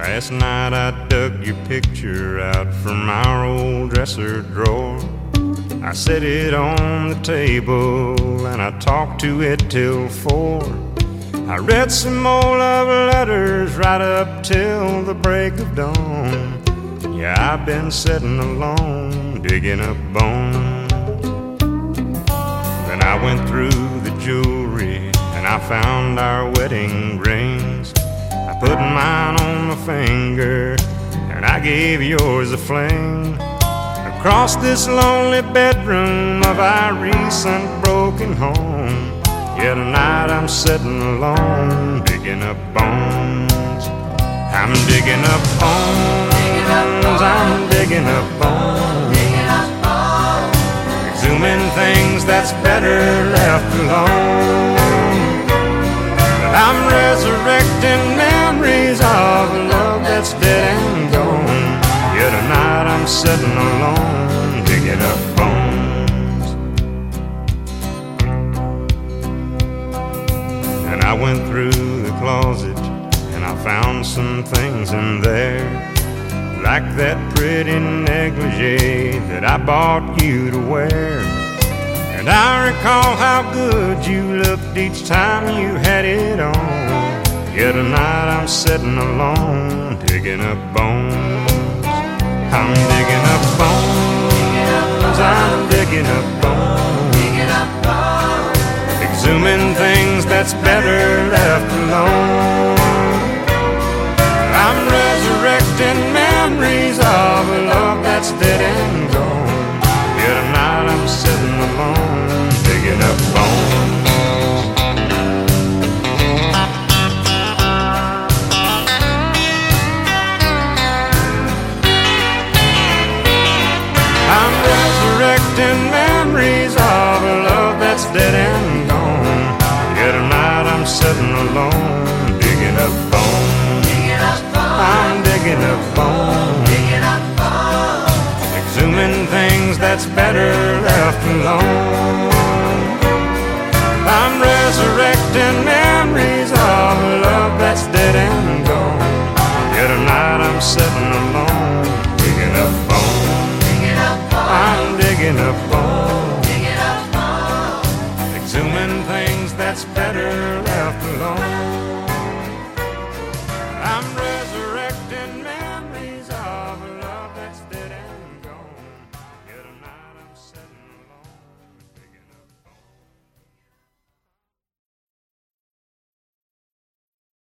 Last night I dug your picture out from our old dresser drawer. I set it on the table and I talked to it till 4. I read some more love letters right up till the break of dawn. Yeah, I've been sitting alone, digging up bones. Then I went through the jewelry and I found our wedding rings. I put mine on my finger and I gave yours a fling. Across this lonely bedroom of our recent broken home, yeah, tonight I'm sitting alone, digging up bones. I'm digging up bones, I'm digging up bones, exhuming things that's better left alone. I'm resurrecting memories of a love that's dead and gone. Yeah, tonight I'm sitting alone, digging up bones. And I went through the closet and I found some things in there, like that pretty negligee that I bought you to wear. And I recall how good you looked each time you had it on. Yeah, tonight I'm sitting alone, digging up bones. I'm digging up bones, I'm digging up bones, exhuming things that's better left alone. I'm resurrecting memories of a love that's dead and gone. Yeah, tonight I'm sitting alone, digging up bones. I'm resurrecting memories of a love that's dead and gone. Yeah, tonight I'm sitting alone, digging up bones. I'm digging up bones, exhuming things that's better left alone. I'm resurrecting memories of a love that's dead and gone. Yeah, tonight I'm sitting alone, digging up bones. I'm digging up bones, exhuming things that's better